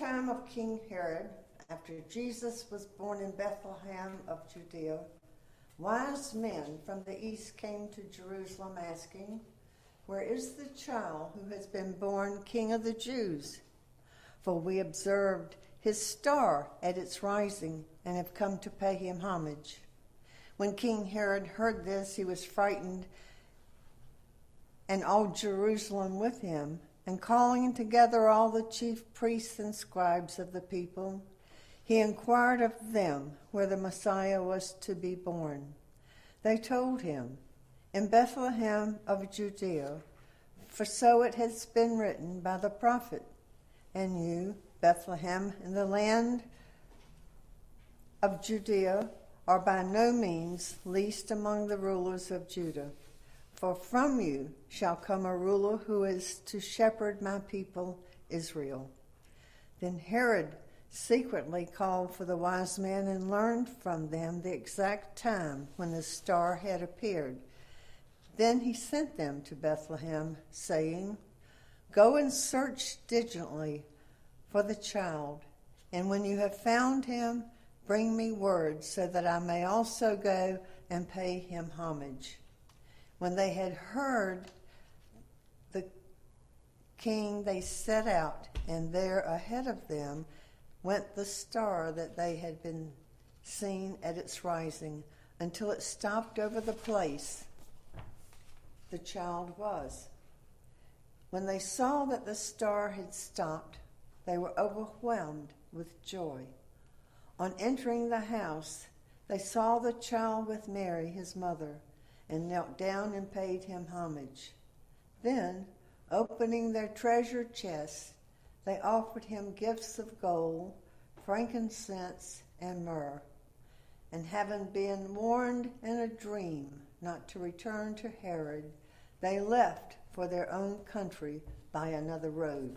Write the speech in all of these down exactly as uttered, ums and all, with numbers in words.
time of King Herod, after Jesus was born in Bethlehem of Judea, wise men from the east came to Jerusalem asking, "Where is the child who has been born King of the Jews? For we observed his star at its rising and have come to pay him homage." When King Herod heard this, he was frightened, and all Jerusalem with him, and calling together all the chief priests and scribes of the people, he inquired of them where the Messiah was to be born. They told him, "In Bethlehem of Judea, for so it has been written by the prophet, and you, Bethlehem, in the land of Judea, are by no means least among the rulers of Judah. For from you shall come a ruler who is to shepherd my people Israel." Then Herod secretly called for the wise men and learned from them the exact time when the star had appeared. Then he sent them to Bethlehem, saying, "Go and search diligently for the child, and when you have found him, bring me word so that I may also go and pay him homage." When they had heard the king, they set out, and there ahead of them went the star that they had been seen at its rising, until it stopped over the place the child was. When they saw that the star had stopped, they were overwhelmed with joy. On entering the house, they saw the child with Mary, his mother, and knelt down and paid him homage. Then, opening their treasure chests, they offered him gifts of gold, frankincense, and myrrh. And having been warned in a dream not to return to Herod, they left for their own country by another road.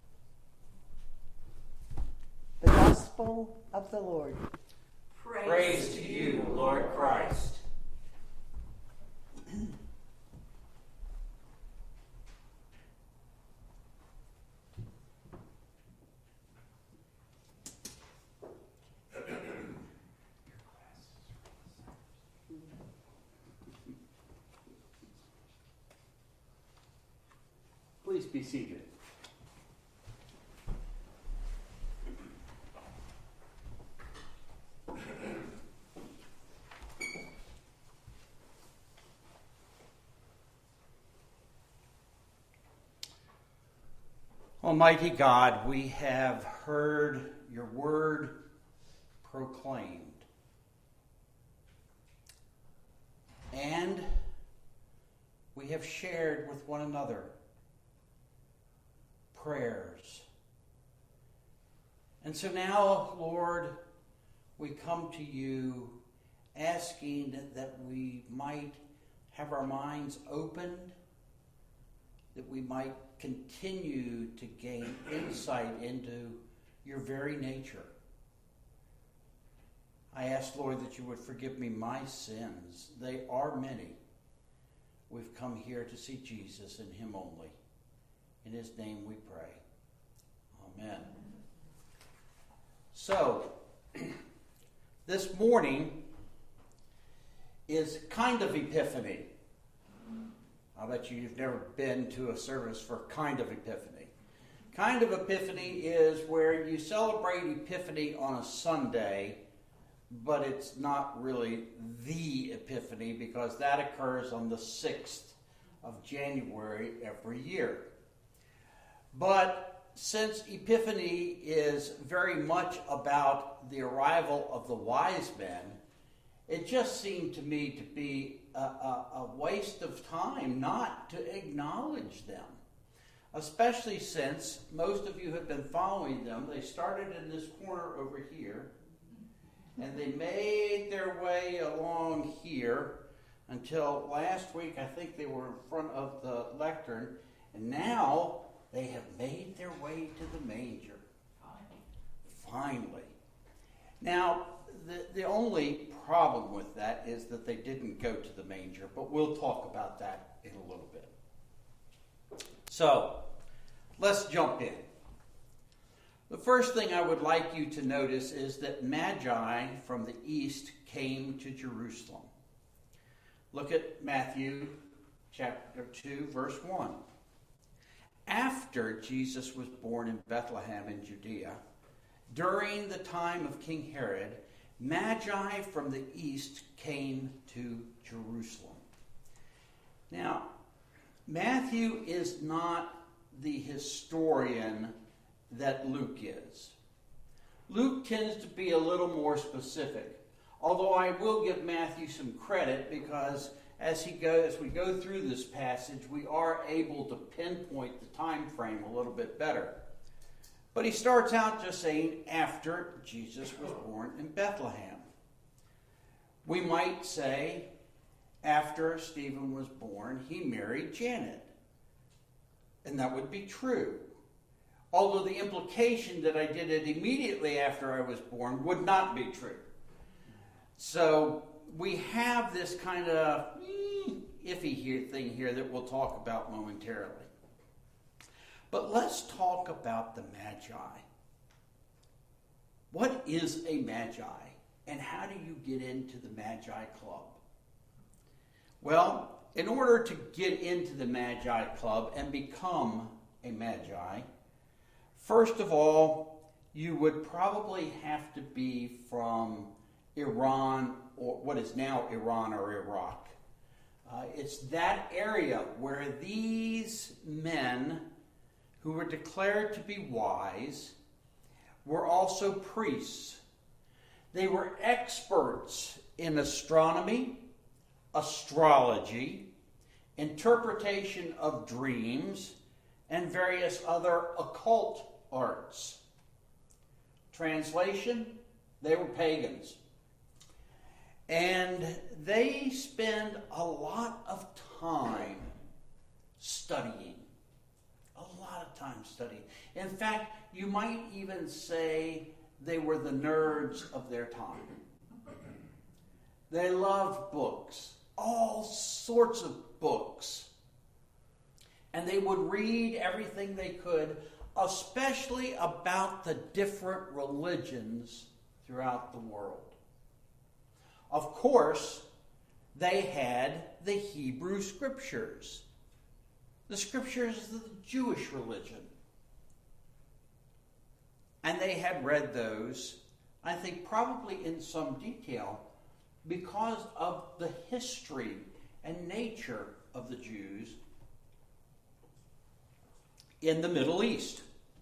The Gospel of the Lord. Praise, Praise to you, Lord Christ. Please be seated. Almighty God, we have heard your word proclaimed. And we have shared with one another prayers. And so now, Lord, we come to you asking that we might have our minds opened, that we might continue to gain insight into your very nature. I ask, Lord, that you would forgive me my sins. They are many. We've come here to see Jesus and him only. In his name we pray. Amen. So, this morning is kind of Epiphany. I'll bet you you've never been to a service for kind of Epiphany. Kind of Epiphany is where you celebrate Epiphany on a Sunday, but it's not really the Epiphany because that occurs on the sixth of January every year. But since Epiphany is very much about the arrival of the wise men, it just seemed to me to be a, a, a waste of time not to acknowledge them, especially since most of you have been following them. They started in this corner over here, and they made their way along here until last week. I think they were in front of the lectern, and now they have made their way to the manger. Finally. Now, the, the only problem with that is that they didn't go to the manger, but we'll talk about that in a little bit. So, let's jump in. The first thing I would like you to notice is that Magi from the east came to Jerusalem. Look at Matthew chapter two, verse one. After Jesus was born in Bethlehem in Judea, during the time of King Herod, Magi from the east came to Jerusalem. Now, Matthew is not the historian that Luke is. Luke tends to be a little more specific, although I will give Matthew some credit because as he goes, as we go through this passage, we are able to pinpoint the time frame a little bit better. But he starts out just saying, after Jesus was born in Bethlehem. We might say, after Stephen was born, he married Janet. And that would be true. Although the implication that I did it immediately after I was born would not be true. So we have this kind of iffy here, thing here that we'll talk about momentarily. But let's talk about the Magi. What is a Magi? And how do you get into the Magi Club? Well, in order to get into the Magi Club and become a Magi, first of all, you would probably have to be from Iran, or what is now Iran or Iraq. Uh, it's that area where these men who were declared to be wise were also priests. They were experts in astronomy, astrology, interpretation of dreams, and various other occult arts. Translation, they were pagans. And they spend a lot of time studying. A lot of time studying. In fact, you might even say they were the nerds of their time. They loved books, all sorts of books. And they would read everything they could, especially about the different religions throughout the world. Of course, they had the Hebrew Scriptures. The Scriptures of the Jewish religion. And they had read those, I think, probably in some detail because of the history and nature of the Jews in the Middle East.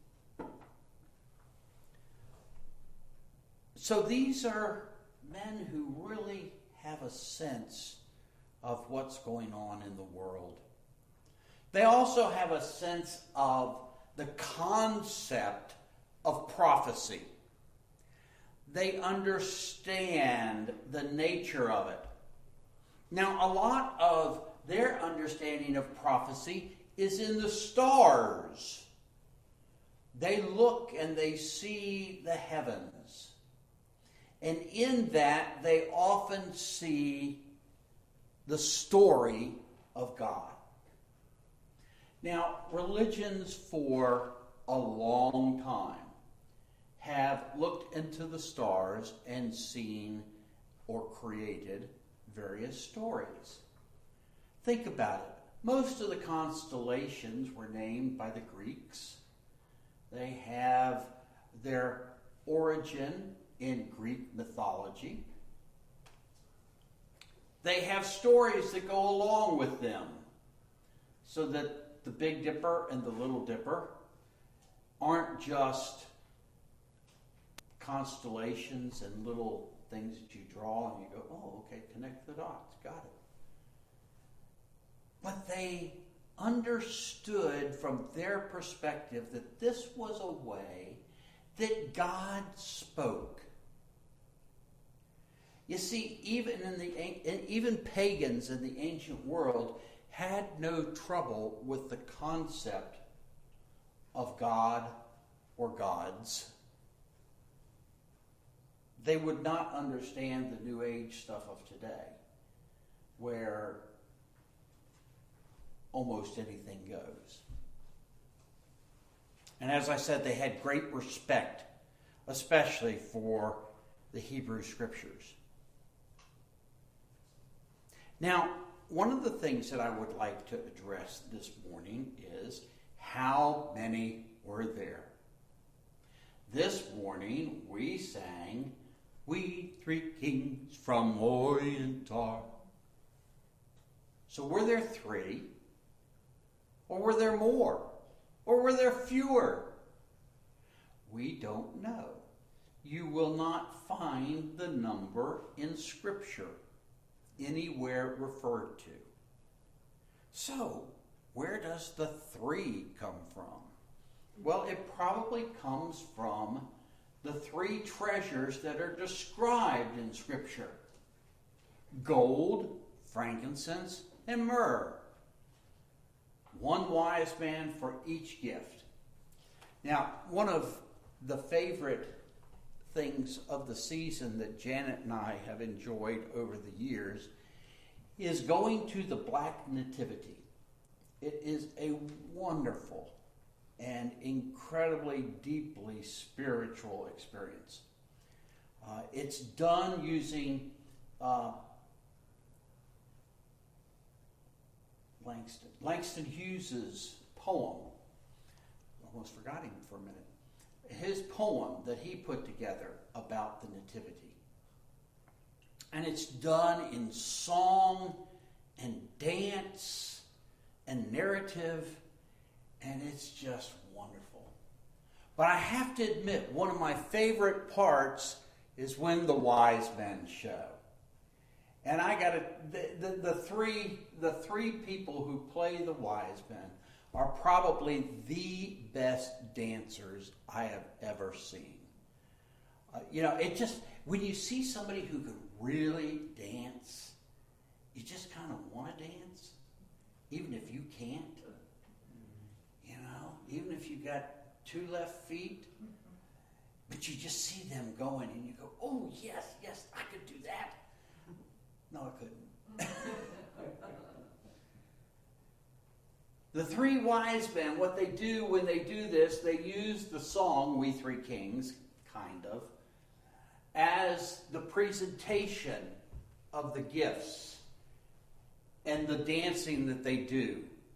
So these are men who really have a sense of what's going on in the world. They also have a sense of the concept of prophecy. They understand the nature of it. Now, a lot of their understanding of prophecy is in the stars. They look and they see the heavens. And in that, they often see the story of God. Now, religions for a long time have looked into the stars and seen or created various stories. Think about it. Most of the constellations were named by the Greeks. They have their origin in Greek mythology. They have stories that go along with them, so that the Big Dipper and the Little Dipper aren't just constellations and little things that you draw and you go, oh, okay, connect the dots, got it. But they understood from their perspective that this was a way that God spoke. You see, even in the even pagans in the ancient world had no trouble with the concept of God or gods. They would not understand the New Age stuff of today, where almost anything goes. And as I said, they had great respect, especially for the Hebrew Scriptures. Now, one of the things that I would like to address this morning is how many were there? This morning we sang, "We three kings from Orientar." So were there three? Or were there more? Or were there fewer? We don't know. You will not find the number in Scripture anywhere referred to. So, where does the three come from? Well, it probably comes from the three treasures that are described in Scripture: gold, frankincense, and myrrh. One wise man for each gift. Now, one of the favorite things of the season that Janet and I have enjoyed over the years is going to the Black Nativity. It is a wonderful and incredibly deeply spiritual experience. Uh, it's done using uh, Langston. Langston Hughes's poem. Almost forgot him for a minute. His poem that he put together about the Nativity. And it's done in song and dance and narrative, and it's just wonderful. But I have to admit, one of my favorite parts is when the wise men show. And I got to, the, the, the three the three people who play the wise men are probably the best dancers I have ever seen. Uh, you know, it just, when you see somebody who can really dance, you just kind of want to dance, even if you can't. You know, even if you got two left feet, but you just see them going and you go, "Oh, yes, yes, I could do that." No, I couldn't. The three wise men, what they do when they do this, they use the song, "We Three Kings," kind of, as the presentation of the gifts and the dancing that they do.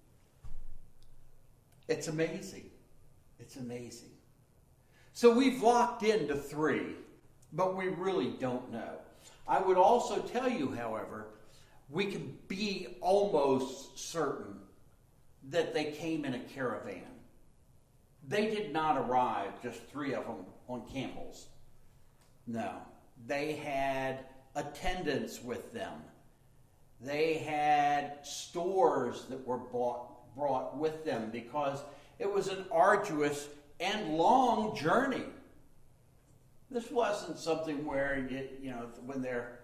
It's amazing. It's amazing. So we've locked into three, but we really don't know. I would also tell you, however, we can be almost certain that they came in a caravan. They did not arrive, just three of them, on camels. No. They had attendants with them. They had stores that were bought, brought with them because it was an arduous and long journey. This wasn't something where, you, you know, when they're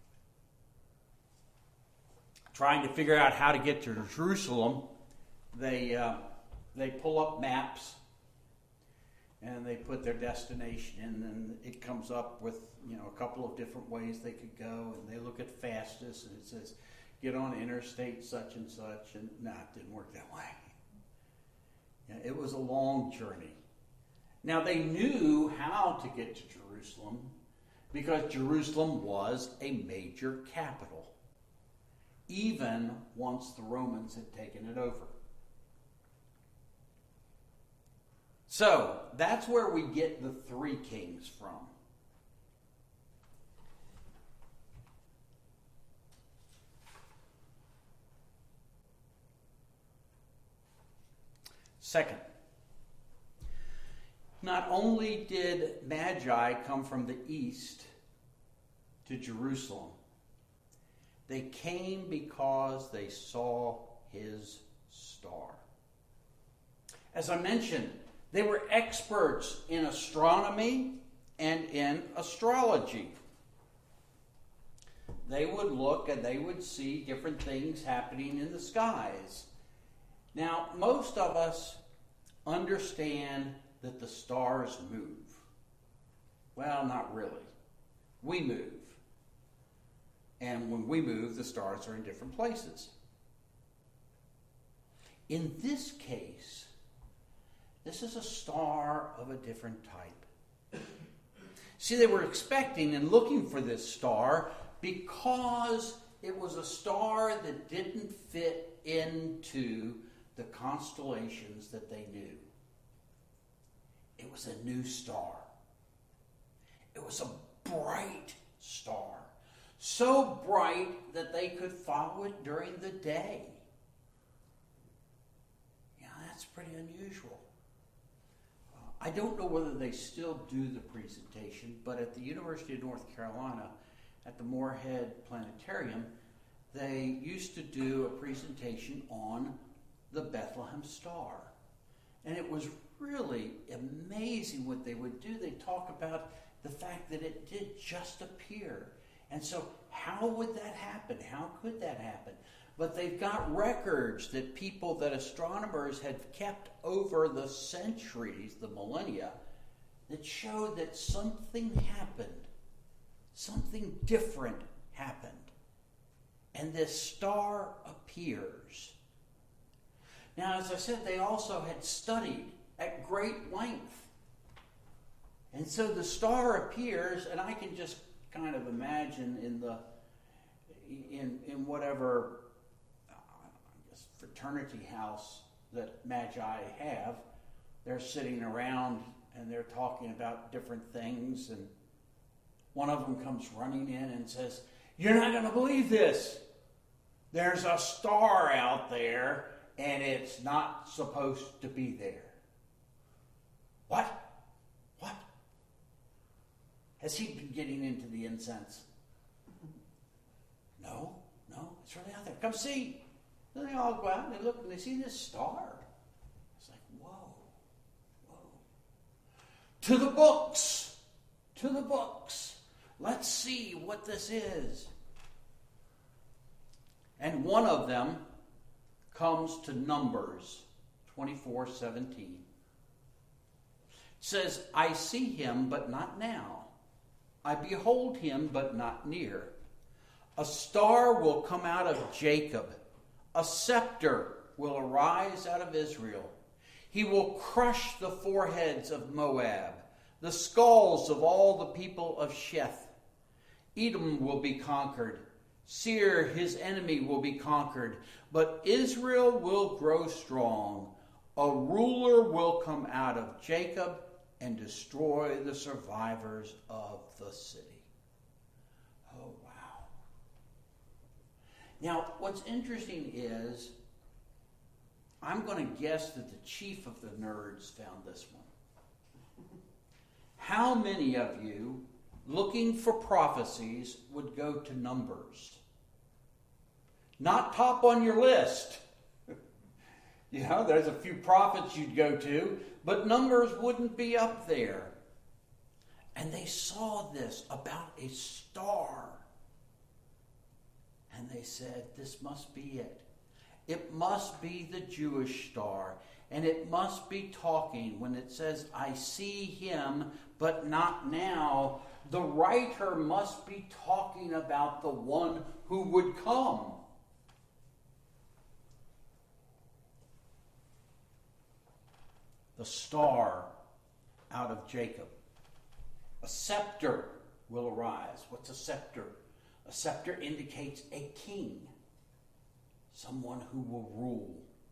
trying to figure out how to get to Jerusalem, they uh, they pull up maps and they put their destination in, and it comes up with, you know, a couple of different ways they could go, and they look at fastest, and it says, get on interstate such and such, and nah, it didn't work that way. Yeah, it was a long journey. Now, they knew how to get to Jerusalem because Jerusalem was a major capital, even once the Romans had taken it over. So, that's where we get the three kings from. Second, not only did Magi come from the east to Jerusalem, they came because they saw his star. As I mentioned, they were experts in astronomy and in astrology. They would look and they would see different things happening in the skies. Now, most of us understand that the stars move. Well, not really. We move. And when we move, the stars are in different places. In this case, This is a star of a different type. See, they were expecting and looking for this star because it was a star that didn't fit into the constellations that they knew. It was a new star. It was a bright star. So bright that they could follow it during the day. Yeah, that's pretty unusual. Uh, I don't know whether they still do the presentation, but at the University of North Carolina, at the Moorhead Planetarium, they used to do a presentation on the Bethlehem star. And it was really amazing what they would do. They talk about the fact that it did just appear. And so how would that happen? How could that happen? But they've got records that people, that astronomers had kept over the centuries, the millennia, that showed that something happened. Something different happened. And this star appears. Now, as I said, they also had studied at great length. And so the star appears, and I can just kind of imagine in the in in whatever uh, I guess fraternity house that Magi have, they're sitting around and they're talking about different things, and one of them comes running in and says, "You're not going to believe this. There's a star out there, and it's not supposed to be there." What? What? Has he been getting into the incense? No, no, it's really out there. Come see. Then they all go out and they look and they see this star. It's like, whoa, whoa. To the books. To the books. Let's see what this is. And one of them comes to Numbers twenty-four seventeen. It says, "I see him, but not now. I behold him, but not near. A star will come out of Jacob. A scepter will arise out of Israel. He will crush the foreheads of Moab, the skulls of all the people of Sheth. Edom will be conquered. Seir, his enemy, will be conquered. But Israel will grow strong. A ruler will come out of Jacob and destroy the survivors of the city." Oh, wow. Now, what's interesting is, I'm going to guess that the chief of the nerds found this one. How many of you, looking for prophecies, would go to Numbers? Not top on your list. You know, there's a few prophets you'd go to, but Numbers wouldn't be up there. And they saw this about a star. And they said, this must be it. It must be the Jewish star. And it must be talking. When it says, "I see him, but not now," the writer must be talking about the one who would come. The star out of Jacob. A scepter will arise. What's a scepter? A scepter indicates a king. Someone who will rule.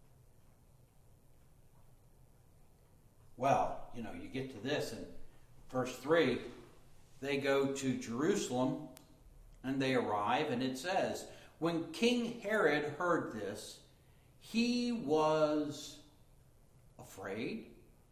Well, you know, you get to this in verse three. They go to Jerusalem and they arrive, and it says, when King Herod heard this, he was afraid.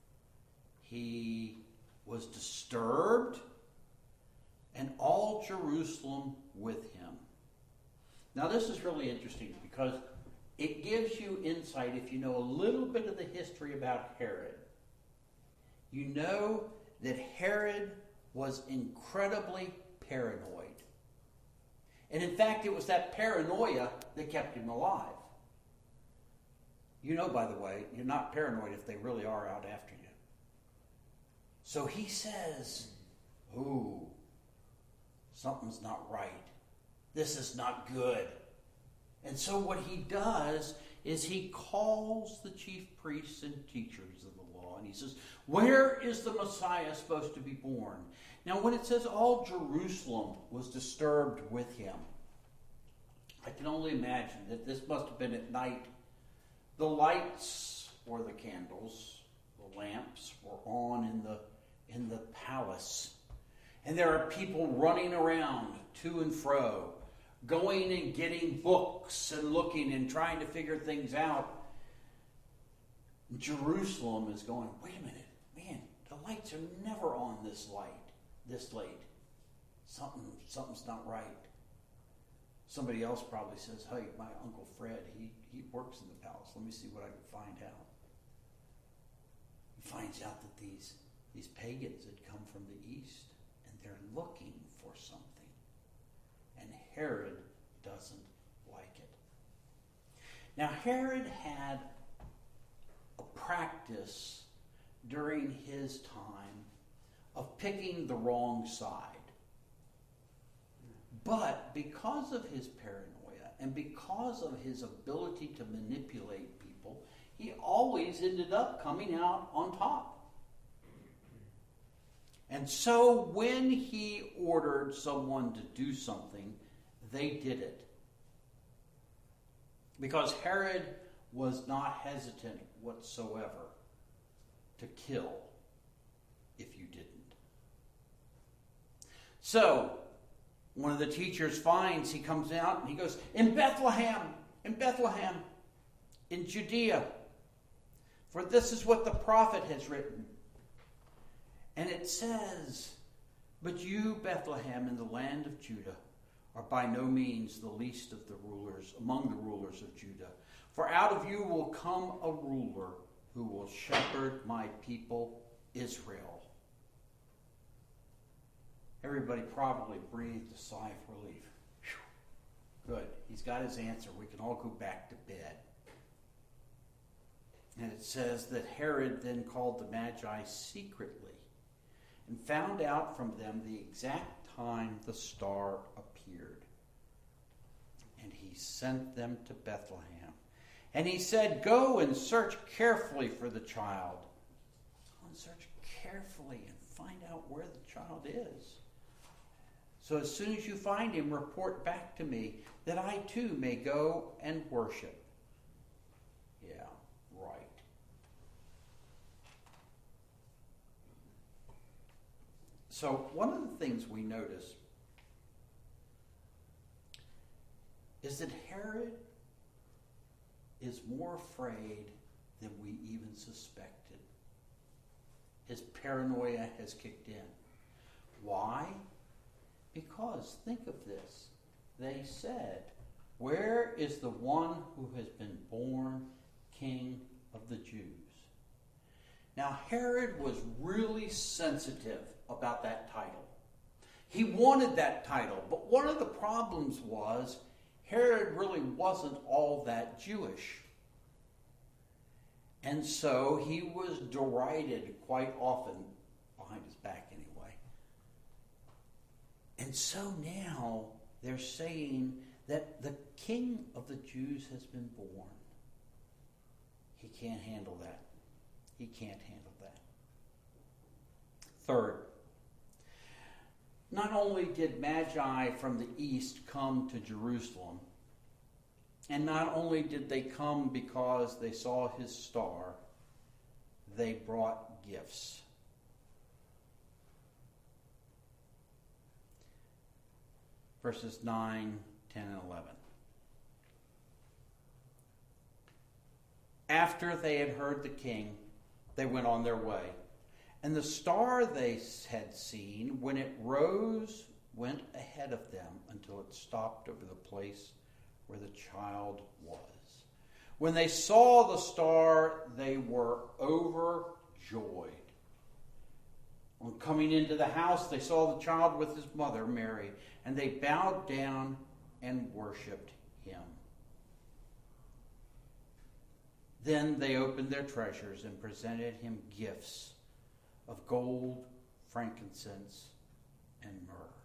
He was disturbed, and all Jerusalem with him. Now, this is really interesting because it gives you insight if you know a little bit of the history about Herod. You know that Herod was incredibly paranoid. And in fact, it was that paranoia that kept him alive. You know, by the way, you're not paranoid if they really are out after you. So he says, ooh, something's not right. This is not good. And so what he does is he calls the chief priests and teachers of the law, and he says, where is the Messiah supposed to be born? Now, when it says all Jerusalem was disturbed with him, I can only imagine that this must have been at night. The lights or the candles, the lamps were on in the in the palace. And there are people running around to and fro, going and getting books and looking and trying to figure things out. Jerusalem is going, wait a minute, man, the lights are never on this light, this late. Something, something's not right. Somebody else probably says, hey, my Uncle Fred, he, he works in the palace. Let me see what I can find out. He finds out that these, these pagans had come from the east, and they're looking for something. And Herod doesn't like it. Now, Herod had a practice during his time of picking the wrong side. But because of his paranoia and because of his ability to manipulate people, he always ended up coming out on top. And so when he ordered someone to do something, they did it. Because Herod was not hesitant whatsoever to kill if you didn't. So, one of the teachers finds, he comes out and he goes, in Bethlehem, in Bethlehem, in Judea, for this is what the prophet has written. And it says, but you, Bethlehem, in the land of Judah, are by no means the least of the rulers, among the rulers of Judah. For out of you will come a ruler who will shepherd my people Israel. Everybody probably breathed a sigh of relief. Whew. Good. He's got his answer. We can all go back to bed. And it says that Herod then called the Magi secretly and found out from them the exact time the star appeared. And he sent them to Bethlehem. And he said, go and search carefully for the child. Go and search carefully and find out where the child is. So as soon as you find him, report back to me, that I too may go and worship. Yeah, right. So one of the things we notice is that Herod is more afraid than we even suspected. His paranoia has kicked in. Why? Because, think of this, they said, where is the one who has been born King of the Jews? Now, Herod was really sensitive about that title. He wanted that title, but one of the problems was Herod really wasn't all that Jewish. And so he was derided quite often, behind his back anyway. And so now they're saying that the King of the Jews has been born. He can't handle that. He can't handle that. Third, not only did Magi from the east come to Jerusalem, and not only did they come because they saw his star, they brought gifts. Verses nine, ten, and eleven. After they had heard the king, they went on their way. And the star they had seen, when it rose, went ahead of them until it stopped over the place where the child was. When they saw the star, they were overjoyed. On coming into the house, they saw the child with his mother, Mary, and they bowed down and worshipped him. Then they opened their treasures and presented him gifts of gold, frankincense, and myrrh.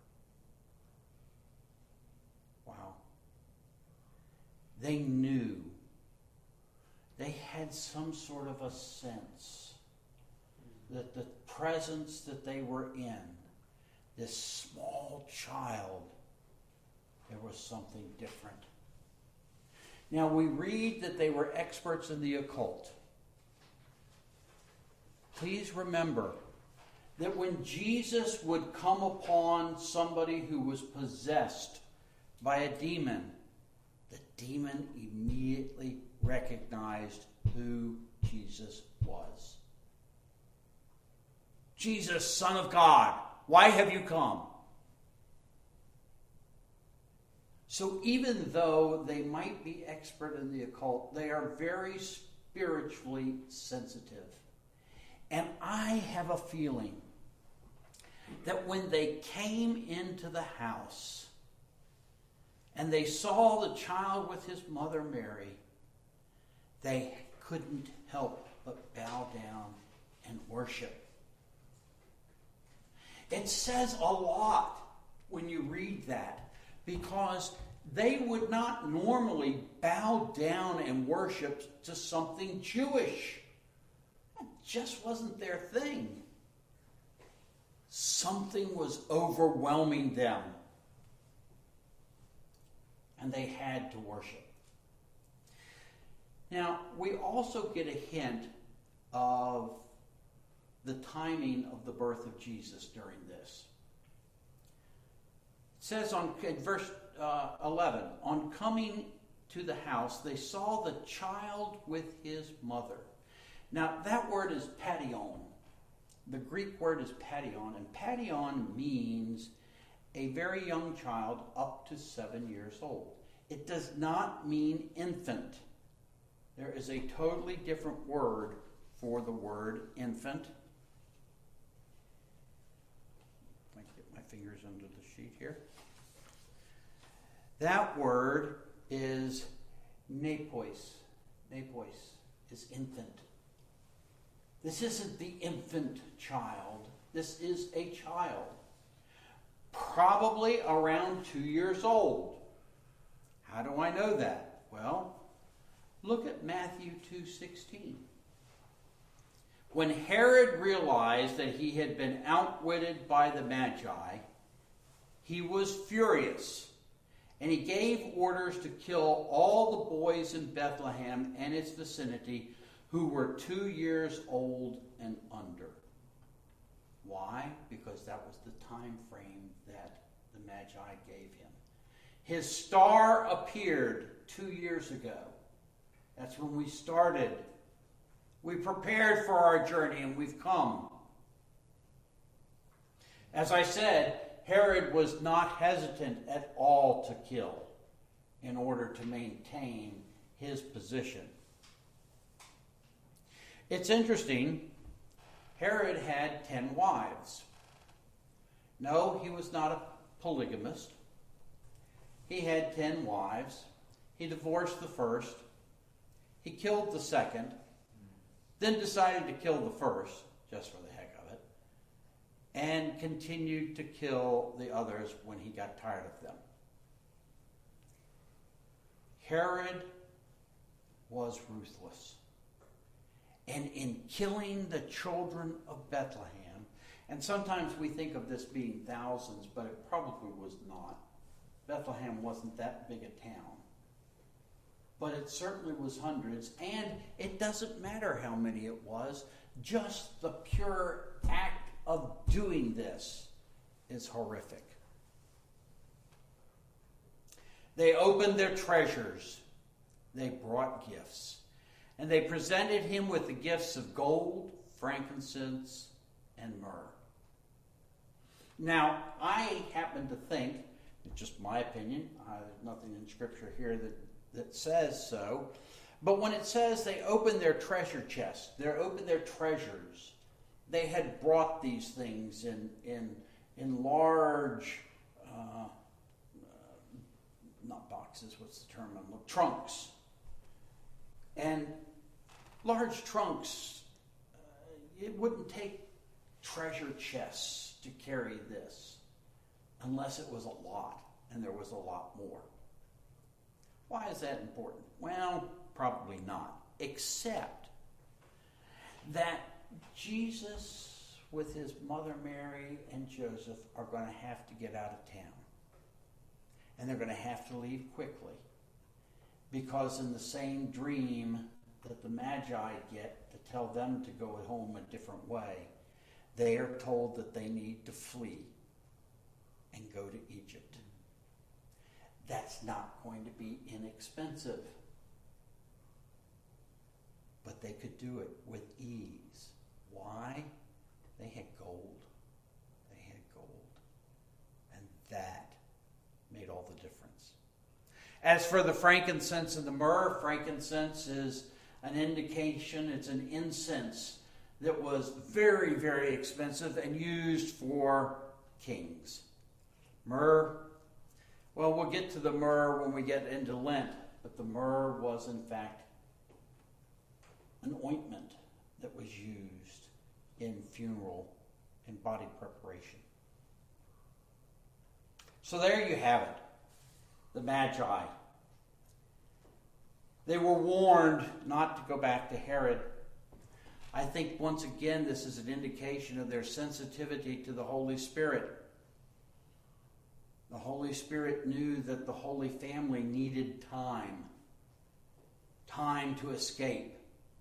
Wow. They knew they had some sort of a sense that the presence that they were in, this small child, there was something different. Now we read that they were experts in the occult. Please remember that when Jesus would come upon somebody who was possessed by a demon, the demon immediately recognized who Jesus was. Jesus, Son of God, why have you come? So even though they might be expert in the occult, they are very spiritually sensitive. And I have a feeling that when they came into the house and they saw the child with his mother Mary, they couldn't help but bow down and worship. It says a lot when you read that, because they would not normally bow down and worship to something Jewish. It just wasn't their thing. Something was overwhelming them, and they had to worship. Now, we also get a hint of the timing of the birth of Jesus during this. It says on in verse uh, eleven, on coming to the house, they saw the child with his mother. Now, that word is padion. The Greek word is padion, and padion means a very young child up to seven years old. It does not mean infant. There is a totally different word for the word infant. Let me get my fingers under the sheet here. That word is nepois. Nepois is infant. This isn't the infant child. This is a child. Probably around two years old. How do I know that? Well, look at Matthew two sixteen. When Herod realized that he had been outwitted by the Magi, he was furious, and he gave orders to kill all the boys in Bethlehem and its vicinity who were two years old and under. Why? Because that was the time frame that the Magi gave him. His star appeared two years ago. That's when we started. We prepared for our journey and we've come. As I said, Herod was not hesitant at all to kill in order to maintain his position. It's interesting, Herod had ten wives. No, he was not a polygamist. He had ten wives. He divorced the first. He killed the second. Then decided to kill the first, just for the heck of it. And continued to kill the others when he got tired of them. Herod was ruthless. And in killing the children of Bethlehem, and sometimes we think of this being thousands, but it probably was not. Bethlehem wasn't that big a town. But it certainly was hundreds, and it doesn't matter how many it was, just the pure act of doing this is horrific. They opened their treasures. They brought gifts. And they presented him with the gifts of gold, frankincense, and myrrh. Now, I happen to think, it's just my opinion, uh, there's nothing in Scripture here that, that says so, but when it says they opened their treasure chest, they opened their treasures, they had brought these things in, in, in large, uh, uh, not boxes, what's the term I'm looking, trunks. And large trunks, uh, it wouldn't take treasure chests to carry this unless it was a lot, and there was a lot more. Why is that important? Well, probably not. accept that Jesus, with his mother Mary and Joseph, are going to have to get out of town. And they're going to have to leave quickly. Because in the same dream that the Magi get to tell them to go home a different way, they are told that they need to flee and go to Egypt. That's not going to be inexpensive. But they could do it with ease. Why? They had gold. They had gold. And that made all the difference. As for the frankincense and the myrrh, frankincense is an indication, it's an incense that was very, very expensive and used for kings. Myrrh, well, we'll get to the myrrh when we get into Lent, but the myrrh was, in fact, an ointment that was used in funeral and body preparation. So there you have it, the Magi. They were warned not to go back to Herod. I think once again this is an indication of their sensitivity to the Holy Spirit. The Holy Spirit knew that the Holy Family needed time. Time to escape.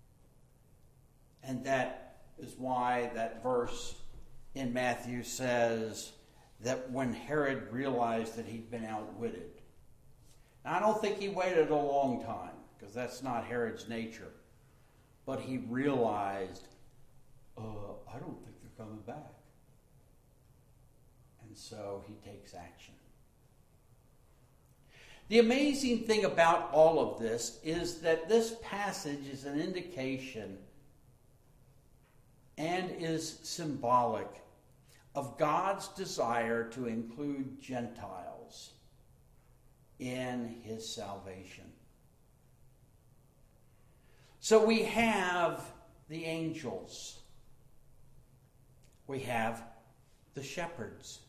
And that is why that verse in Matthew says that when Herod realized that he'd been outwitted. Now, I don't think he waited a long time, because that's not Herod's nature. But he realized, uh, I don't think they're coming back. And so he takes action. The amazing thing about all of this is that this passage is an indication and is symbolic of God's desire to include Gentiles in his salvation. So we have the angels. We have the shepherds.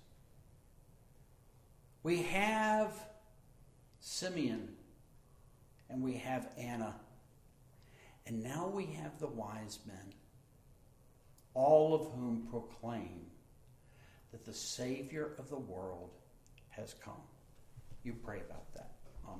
We have Simeon. And we have Anna. And now we have the wise men, all of whom proclaim that the Savior of the world has come. You pray about that.